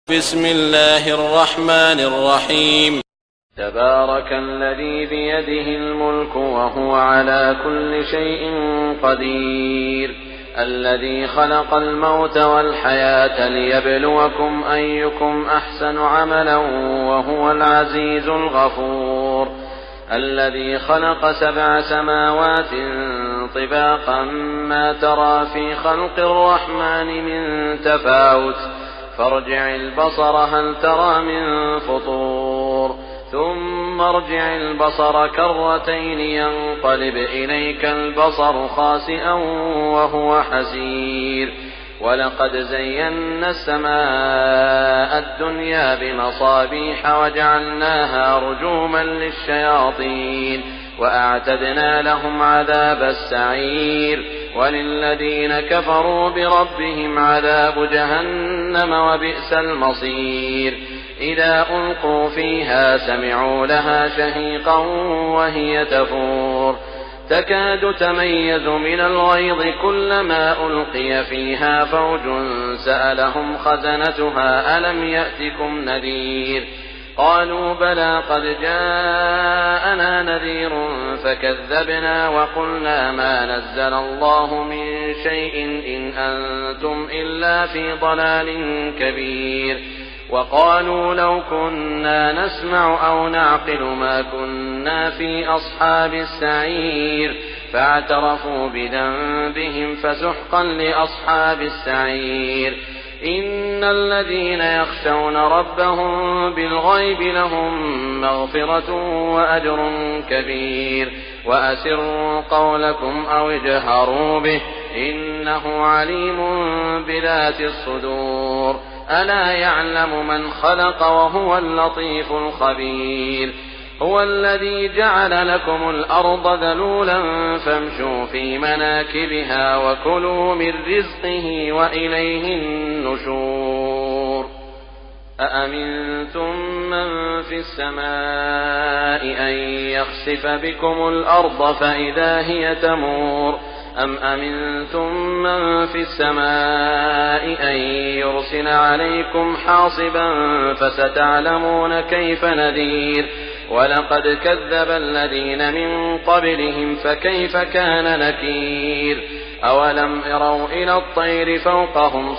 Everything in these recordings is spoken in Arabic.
بسم الله الرحمن الرحيم. تبارك الذي بيده الملك وهو على كل شيء قدير، الذي خلق الموت والحياة ليبلوكم أيكم أحسن عملا وهو العزيز الغفور، الذي خلق 7 سماوات طباقا ما ترى في خلق الرحمن من تفاوت، فارجع البصر هل ترى من فطور، ثم ارجع البصر كرتين ينقلب إليك البصر خاسئا وهو حسير، ولقد زينا السماء الدنيا بمصابيح وجعلناها رجوما للشياطين وأعتدنا لهم عذاب السعير، وللذين كفروا بربهم عذاب جهنم وبئس المصير. إذا ألقوا فيها سمعوا لها شهيقا وهي تفور، تكاد تميز من الغيظ كلما ألقي فيها فوج سألهم خزنتها ألم يأتكم نذير، قالوا بلى قد جاءنا نذير فكذبنا وقلنا ما نزل الله من شيء إن أنتم إلا في ضلال كبير، وقالوا لو كنا نسمع أو نعقل ما كنا في أصحاب السعير، فاعترفوا بذنبهم فسحقا لأصحاب السعير. إن الذين يخشون ربهم بالغيب لهم مغفرة وأجر كبير، وأسروا قولكم أو اجهروا به إنه عليم بذات الصدور، ألا يعلم من خلق وهو اللطيف الخبير. هو الذي جعل لكم الأرض ذلولا فامشوا في مناكبها وكلوا من رزقه وإليه النشور. أأمنتم من في السماء أن يخسف بكم الأرض فإذا هي تمور، أم أمنتم من في السماء أن يرسل عليكم حاصبا فستعلمون كيف نذير. ولقد كذب الذين من قبلهم فكيف كان نكير. أولم يروا إلى الطير فوقهم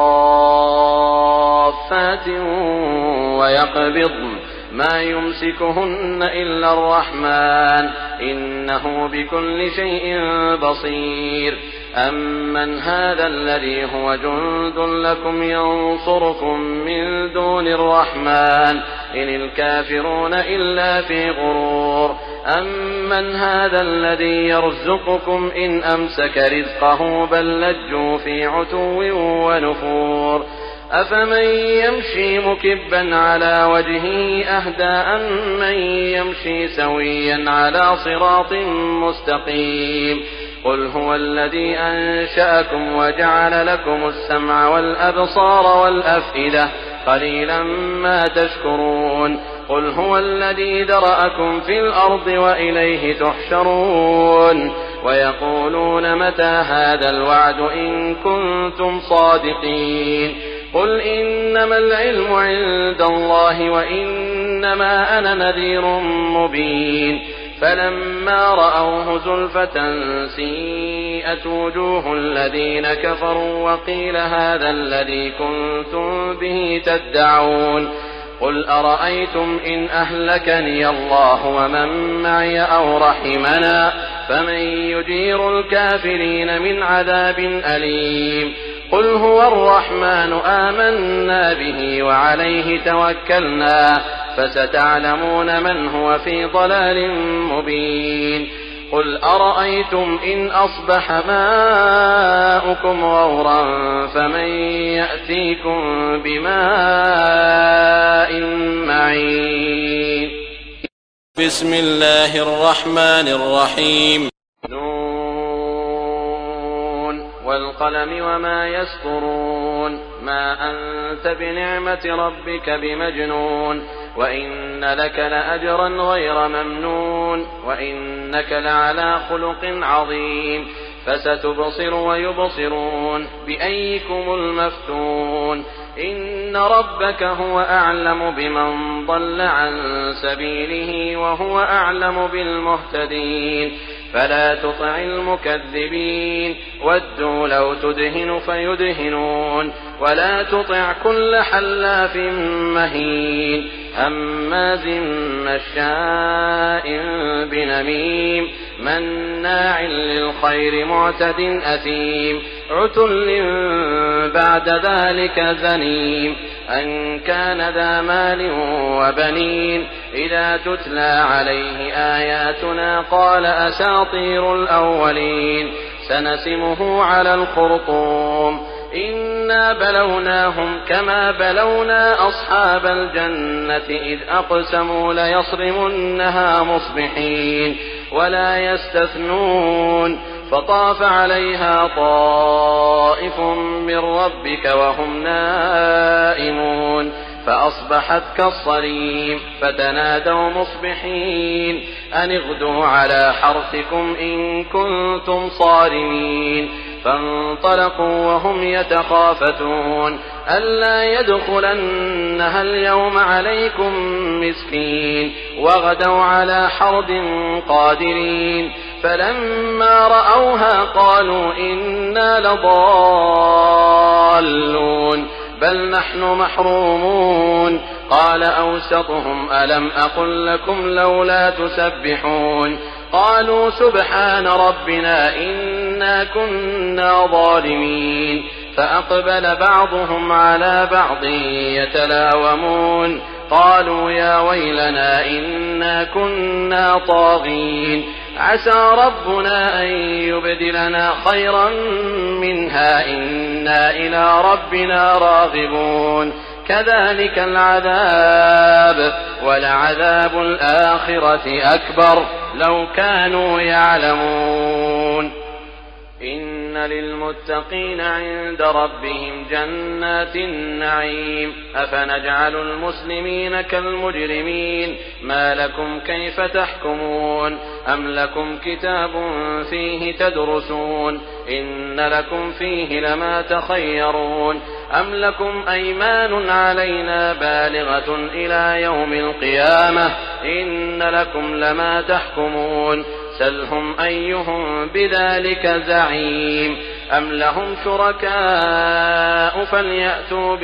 صافات ويقبضن ما يمسكهن إلا الرحمن إنه بكل شيء بصير. أمن هذا الذي هو جند لكم ينصركم من دون الرحمن إن الكافرون إلا في غرور. أمن هذا الذي يرزقكم إن أمسك رزقه بل لجوا في عتو ونفور. أفمن يمشي مكبا على وجهه أهدى أمن يمشي سويا على صراط مستقيم. قل هو الذي أنشأكم وجعل لكم السمع والأبصار والأفئدة قليلا ما تشكرون. قل هو الذي ذرأكم في الأرض وإليه تحشرون. ويقولون متى هذا الوعد إن كنتم صادقين. قل إنما العلم عند الله وإنما أنا نذير مبين. فلما رأوه زلفة سيئت وجوه الذين كفروا وقيل هذا الذي كنتم به تدعون. قل أرأيتم إن أهلكني الله ومن معي أو رحمنا فمن يجير الكافرين من عذاب أليم. قل هو الرحمن آمنا به وعليه توكلنا فستعلمون من هو في ضلال مبين. قل أرأيتم إن أصبح ماؤكم غورا فمن يأتيكم بماء معين. بسم الله الرحمن الرحيم. والقلم وما يسطرون ما أنت بنعمة ربك بمجنون وإن لك لأجرا غير ممنون وإنك لعلى خلق عظيم. فستبصر ويبصرون بأيكم المفتون إن ربك هو أعلم بمن ضل عن سبيله وهو أعلم بالمهتدين فلا تطع المكذبين ودوا لو تدهن فيدهنون ولا تطع كل حلاف مهين هماز مشاء بنميم مناع للخير معتد أثيم عتل بعد ذلك زنيم أن كان ذا مال وبنين إذا تتلى عليه آياتنا قال أساطير الأولين سنسمه على الخرطوم إنا بلوناهم كما بلونا أصحاب الجنة إذ أقسموا ليصرمنها مصبحين ولا يستثنون فطاف عليها طائف من ربك وهم نائمون فأصبحت كالصريم فتنادوا مصبحين أن اغدوا على حرثكم إن كنتم صارمين فانطلقوا وهم يتخافتون ألا يدخلنها اليوم عليكم مسكين وغدوا على حرد قادرين فلما رأوها قالوا إنا لضالون بل نحن محرومون قال أوسطهم ألم أقل لكم لولا تسبحون قالوا سبحان ربنا إنا كنا ظالمين فأقبل بعضهم على بعض يتلاومون قالوا يا ويلنا إنا كنا طاغين عسى ربنا أن يبدلنا خيرا منها إنا إلى ربنا راغبون كذلك العذاب ولعذاب الآخرة أكبر لو كانوا يعلمون إن للمتقين عند ربهم جنات النعيم أفنجعل المسلمين كالمجرمين ما لكم كيف تحكمون أم لكم كتاب فيه تدرسون إن لكم فيه لما تخيرون أم لكم أيمان علينا بالغة إلى يوم القيامة إن لكم لما تحكمون سلهم أيهم بذلك زعيم أم لهم شركاء فليأتوا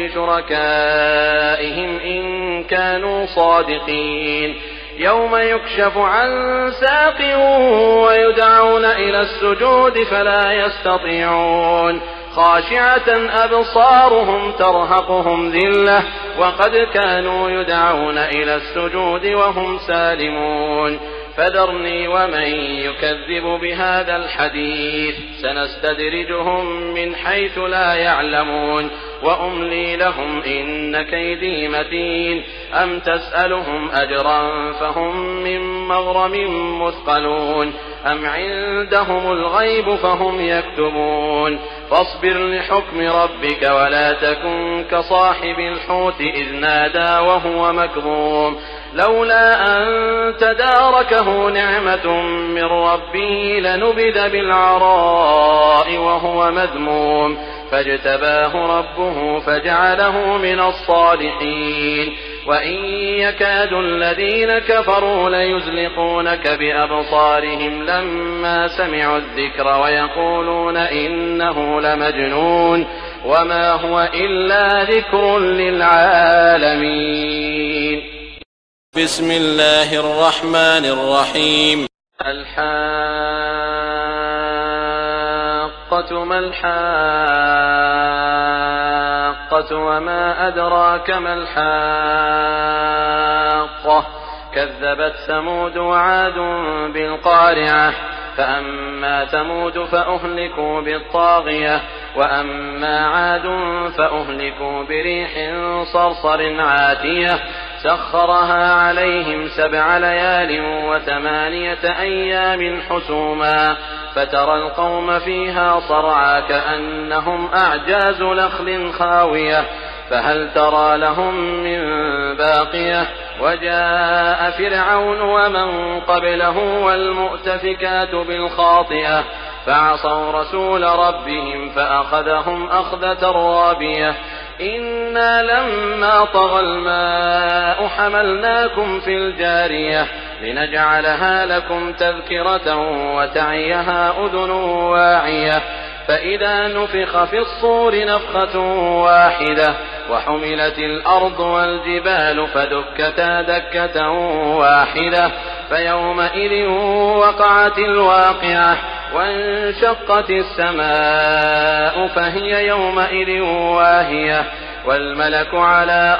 بشركائهم إن كانوا صادقين يوم يكشف عن ساق ويدعون إلى السجود فلا يستطيعون خاشعة أبصارهم ترهقهم ذلة وقد كانوا يدعون إلى السجود وهم سالمون فذرني ومن يكذب بهذا الحديث سنستدرجهم من حيث لا يعلمون وأملي لهم إن كيدي متين أم تسألهم أجرا فهم من مغرم مثقلون أم عندهم الغيب فهم يكتبون فاصبر لحكم ربك ولا تكن كصاحب الحوت إذ نادى وهو مكظوم لولا أن تداركه نعمة من ربه لنبذ بالعراء وهو مذموم فاجتباه ربه فجعله من الصالحين وإن يكاد الذين كفروا ليزلقونك بأبصارهم لما سمعوا الذكر ويقولون إنه لمجنون وما هو إلا ذكر للعالمين بسم الله الرحمن الرحيم الحاقة ما الحاقة وما أدراك ما الحاقة كذبت ثمود وعاد بالقارعة فأما ثمود فأهلكوا بالطاغية وأما عاد فأهلكوا بريح صرصر عاتية سخرها عليهم 7 ليال و8 أيام حسوما فترى القوم فيها صرعى كأنهم أعجاز نخل خاوية فهل ترى لهم من باقية وجاء فرعون ومن قبله والمؤتفكات بالخاطئة فعصوا رسول ربهم فأخذهم أخذة رابية إنا لما طغى الماء حملناكم في الجارية لنجعلها لكم تذكرة وتعيها أذن واعية فإذا نفخ في الصور نفخة واحدة وحملت الأرض والجبال فدكتا دكة واحدة فيومئذ وقعت الواقعة وانشقت السماء فهي يومئذ واهية والملك على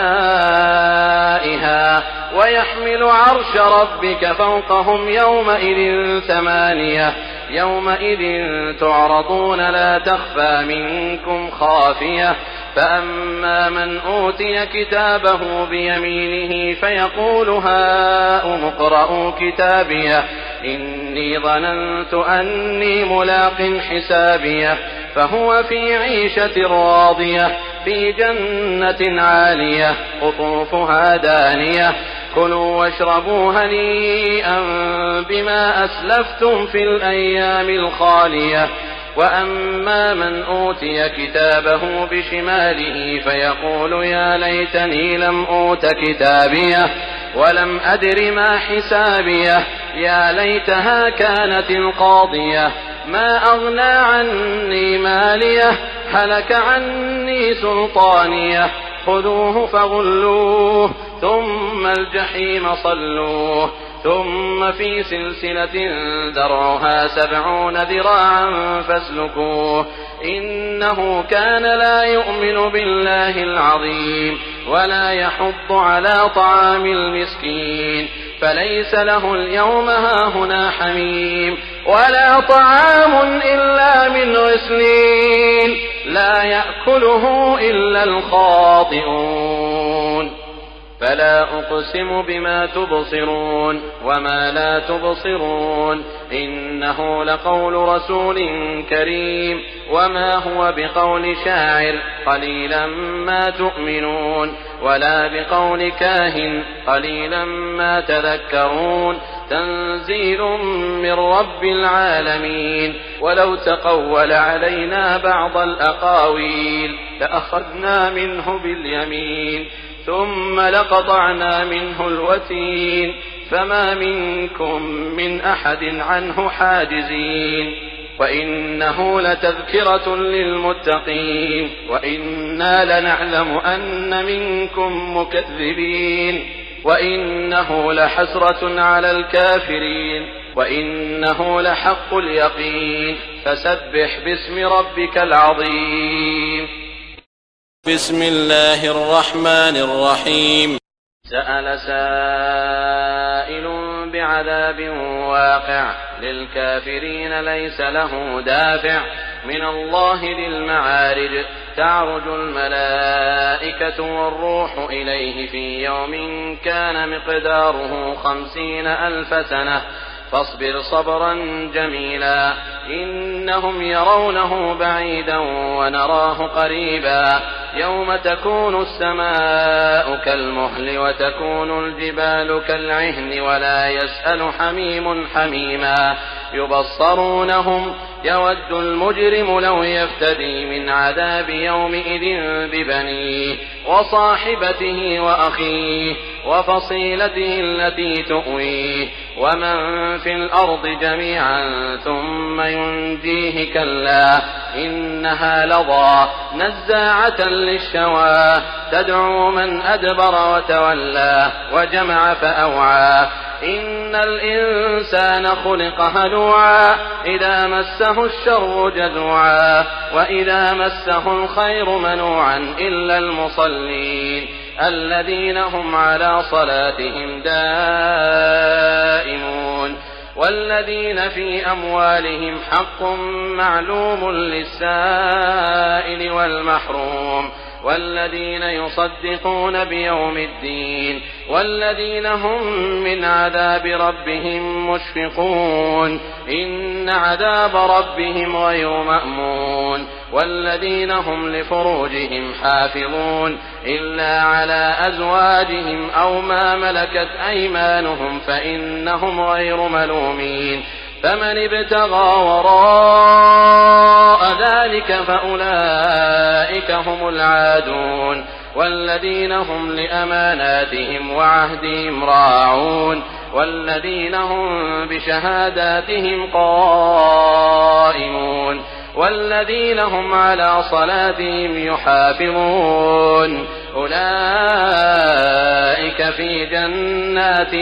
أرجائها ويحمل عرش ربك فوقهم يومئذ ثمانية يومئذ تعرضون لا تخفى منكم خافية فأما من أوتي كتابه بيمينه فيقول هاؤم اقرءوا كتابيه إني ظننت أني ملاق حسابيه فهو في عيشة راضية في جنة عالية قطوفها دانية كلوا واشربوا هنيئا بما أسلفتم في الأيام الخالية وأما من أوتي كتابه بشماله فيقول يا ليتني لم أوت كتابيه ولم أدر ما حسابيه يا ليتها كانت القاضية ما أغنى عني ماليه هلك عني سلطانيه خذوه فغلوه ثم الجحيم صلوه ثم في سلسلة ذرعها 70 ذراعا فاسلكوه إنه كان لا يؤمن بالله العظيم ولا يحض على طعام المسكين فليس له اليوم هاهنا حميم ولا طعام إلا من غسلين لا يأكله إلا الخاطئون فلا أقسم بما تبصرون وما لا تبصرون إنه لقول رسول كريم وما هو بقول شاعر قليلا ما تؤمنون ولا بقول كاهن قليلا ما تذكرون تنزيل من رب العالمين ولو تقول علينا بعض الأقاويل لأخذنا منه باليمين ثم لقطعنا منه الوتين فما منكم من أحد عنه حاجزين وإنه لتذكرة للمتقين وإنا لنعلم أن منكم مكذبين وإنه لحسرة على الكافرين وإنه لحق اليقين فسبح باسم ربك العظيم بسم الله الرحمن الرحيم سأل سائل بعذاب واقع للكافرين ليس له دافع من الله ذي المعارج تعرج الملائكة والروح إليه في يوم كان مقداره 50,000 سنة فاصبر صبرا جميلا إنهم يرونه بعيدا ونراه قريبا يوم تكون السماء كالمهل وتكون الجبال كالعهن ولا يسأل حميم حميما يبصرونهم يود المجرم لو يفتدي من عذاب يومئذ ببنيه وصاحبته وأخيه وفصيلته التي تؤويه ومن في الأرض جميعا ثم ينجيه كلا إنها لظى نزاعة للشوى تدعو من أدبر وتولى وجمع فأوعى إن الإنسان خلق هلوعا إذا مسه الشر جزوعا وإذا مسه الخير منوعا إلا المصلين الذين هم على صلاتهم دائمون والذين في أموالهم حق معلوم للسائل والمحروم والذين يصدقون بيوم الدين والذين هم من عذاب ربهم مشفقون إن عذاب ربهم غير مأمون والذين هم لفروجهم حافظون إلا على أزواجهم أو ما ملكت أيمانهم فإنهم غير ملومين فمن ابتغى وراء ذلك فأولئك هم العادون والذين هم لأماناتهم وعهدهم راعون والذين هم بشهاداتهم قائمون والذين هم على صلاتهم يحافظون أولئك في جنات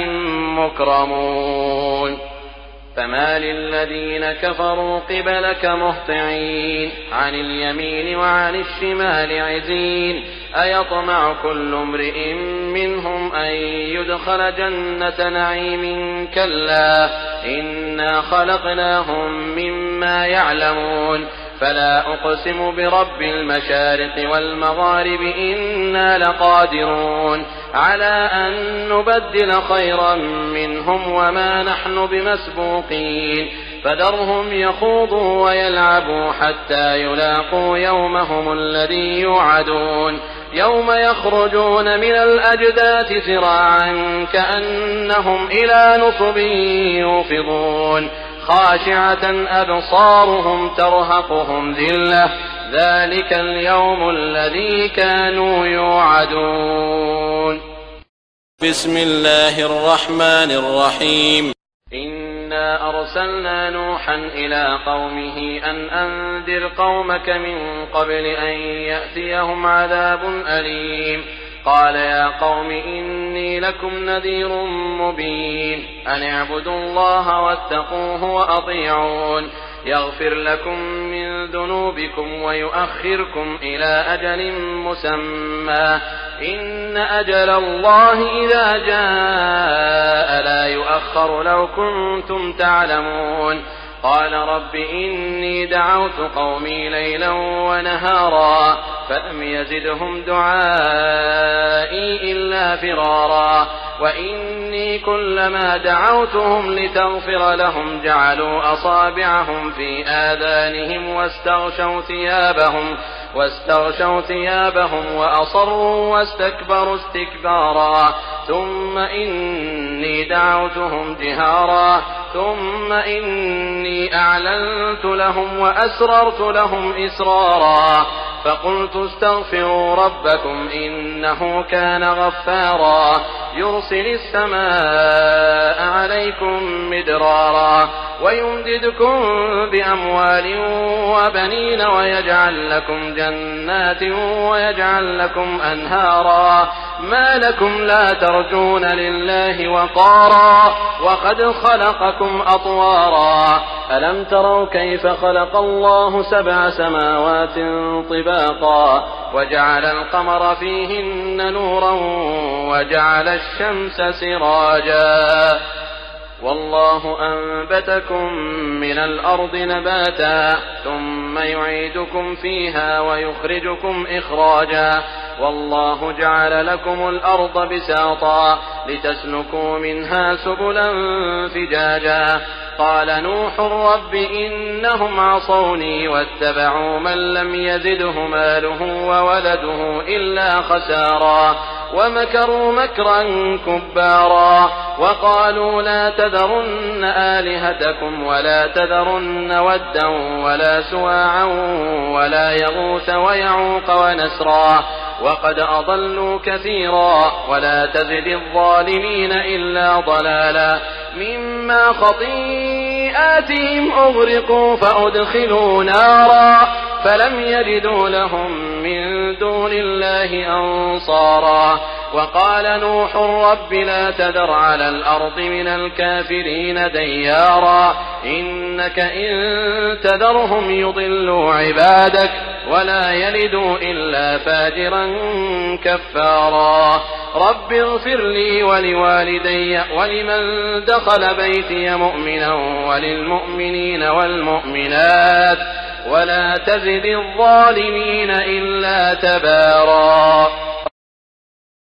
مكرمون فما للذين كفروا قبلك مهطعين عن اليمين وعن الشمال عزين أيطمع كل امرئ منهم أن يدخل جنة نعيم كلا إنا خلقناهم مما يعلمون فلا أقسم برب المشارق والمغارب إنا لقادرون على أن نبدل خيرا منهم وما نحن بمسبوقين فذرهم يخوضوا ويلعبوا حتى يلاقوا يومهم الذي يوعدون يوم يخرجون من الأجداث سراعا كأنهم إلى نصب يوفضون خاشعة أبصارهم ترهقهم ذلة ذلك اليوم الذي كانوا يوعدون. بسم الله الرحمن الرحيم. إنا أرسلنا نوحا إلى قومه أن أنذر قومك من قبل أن يأتيهم عذاب أليم قال يا قوم إني لكم نذير مبين أن اعبدوا الله واتقوه وأطيعون يغفر لكم من ذنوبكم ويؤخركم إلى أجل مسمى إن أجل الله إذا جاء لا يؤخر لو كنتم تعلمون قال رب إني دعوت قومي ليلا ونهارا فلم يزدهم دعائي إلا فرارا وإني كلما دعوتهم لتغفر لهم جعلوا أصابعهم في آذانهم واستغشوا ثيابهم وأصروا واستكبروا استكبارا ثم إني دعوتهم جهارا ثم إني أعلنت لهم وأسررت لهم إسرارا فقلت استغفروا ربكم إنه كان غفارا يرسل السماء عليكم مدرارا ويمددكم بأموال وبنين ويجعل لكم جنات ويجعل لكم أنهارا ما لكم لا ترجون لله وقارا وقد خلقكم أطوارا ألم تروا كيف خلق الله 7 سماوات طباقا وجعل القمر فيهن نورا وجعل الشمس سراجا والله أنبتكم من الأرض نباتا ثم يعيدكم فيها ويخرجكم إخراجا والله جعل لكم الأرض بساطا لتسلكوا منها سبلا فجاجا قال نوح رب إنهم عصوني واتبعوا من لم يزده ماله وولده إلا خسارا ومكروا مكرا كبارا وقالوا لا تذرن آلهتكم ولا تذرن ودا ولا سواعا ولا يغوث ويعوق ونسرا وقد أضلوا كثيرا ولا تزد الظالمين إلا ضلالا مما خطيئاتهم أغرقوا فأدخلوا نارا فلم يجدوا لهم من دون الله أنصارا وقال نوح رب لا تذر على الأرض من الكافرين ديارا إنك إن تذرهم يضلوا عبادك ولا يلدوا إلا فاجرا كفارا رب اغفر لي ولوالدي ولمن دخل بيتي مؤمنا وللمؤمنين والمؤمنات ولا تزد الظالمين إلا تبارا.